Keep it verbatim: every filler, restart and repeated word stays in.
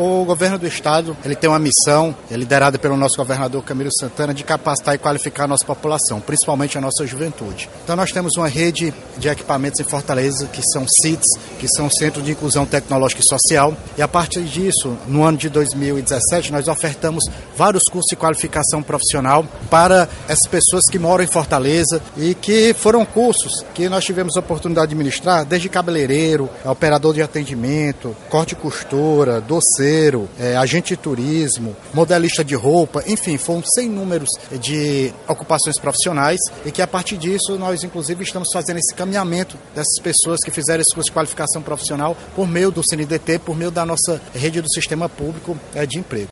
O governo do estado, ele tem uma missão, é liderada pelo nosso governador Camilo Santana, de capacitar e qualificar a nossa população, principalmente a nossa juventude. Então nós temos uma rede de equipamentos em Fortaleza, que são C I Ts, que são Centro de Inclusão Tecnológica e Social, e a partir disso, no ano de dois mil e dezessete, nós ofertamos vários cursos de qualificação profissional para essas pessoas que moram em Fortaleza e que foram cursos que nós tivemos a oportunidade de ministrar, desde cabeleireiro, operador de atendimento, corte e costura, doceiro, é, agente de turismo, modelista de roupa, enfim, foram sem números de ocupações profissionais e que a partir disso nós inclusive estamos fazendo esse caminhamento dessas pessoas que fizeram esse curso de qualificação profissional por meio do C N D T, por meio da nossa rede do sistema público é, de emprego.